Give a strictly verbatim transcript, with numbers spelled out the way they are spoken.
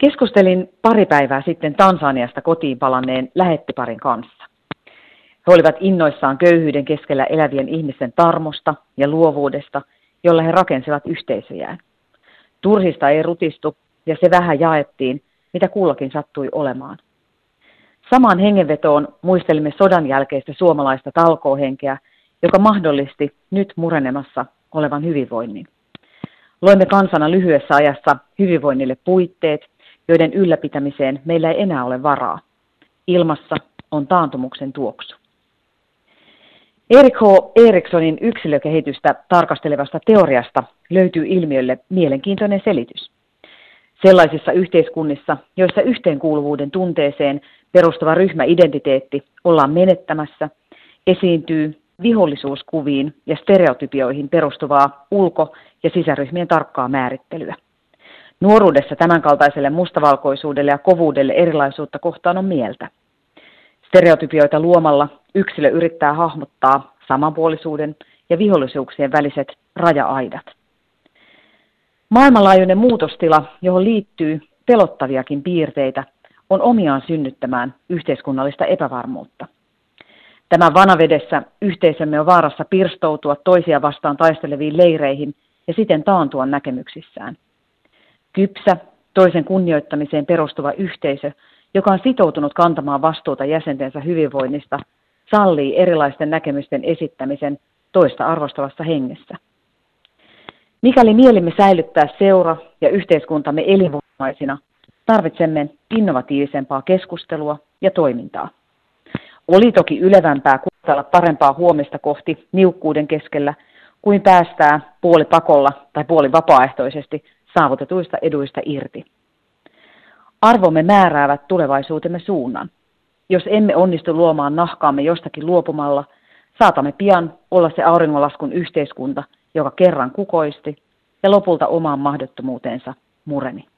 Keskustelin pari päivää sitten Tansaniasta kotiin palanneen lähettiparin kanssa. He olivat innoissaan köyhyyden keskellä elävien ihmisten tarmosta ja luovuudesta, jolla he rakensivat yhteisöjään. Turhista ei rutistu ja se vähän jaettiin, mitä kullakin sattui olemaan. Samaan hengenvetoon muistelimme sodan jälkeistä suomalaista talkoohenkeä, joka mahdollisti nyt murenemassa olevan hyvinvoinnin. Loimme kansana lyhyessä ajassa hyvinvoinnille puitteet, joiden ylläpitämiseen meillä ei enää ole varaa. Ilmassa on taantumuksen tuoksu. Erik H. Eriksonin yksilökehitystä tarkastelevasta teoriasta löytyy ilmiölle mielenkiintoinen selitys. Sellaisissa yhteiskunnissa, joissa yhteenkuuluvuuden tunteeseen perustuva ryhmäidentiteetti ollaan menettämässä, esiintyy vihollisuuskuviin ja stereotypioihin perustuvaa ulko- ja sisäryhmien tarkkaa määrittelyä. Nuoruudessa tämänkaltaiselle mustavalkoisuudelle ja kovuudelle erilaisuutta kohtaan on mieltä. Stereotypioita luomalla yksilö yrittää hahmottaa samanpuolisuuden ja vihollisuuksien väliset raja-aidat. Maailmanlaajuinen muutostila, johon liittyy pelottaviakin piirteitä, on omiaan synnyttämään yhteiskunnallista epävarmuutta. Tämän vanavedessä yhteisömme on vaarassa pirstoutua toisia vastaan taisteleviin leireihin ja siten taantua näkemyksissään. Kypsä, toisen kunnioittamiseen perustuva yhteisö, joka on sitoutunut kantamaan vastuuta jäsentensä hyvinvoinnista, sallii erilaisten näkemysten esittämisen toista arvostavassa hengessä. Mikäli mielimme säilyttää seura- ja yhteiskuntamme elinvoimaisina, tarvitsemme innovatiivisempaa keskustelua ja toimintaa. Oli toki ylevämpää kuvitella parempaa huomista kohti niukkuuden keskellä, kuin päästää puoli pakolla tai puoli vapaaehtoisesti saavutetuista eduista irti. Arvomme määräävät tulevaisuutemme suunnan. Jos emme onnistu luomaan nahkaamme jostakin luopumalla, saatamme pian olla se auringonlaskun yhteiskunta, joka kerran kukoisti ja lopulta omaan mahdottomuuteensa mureni.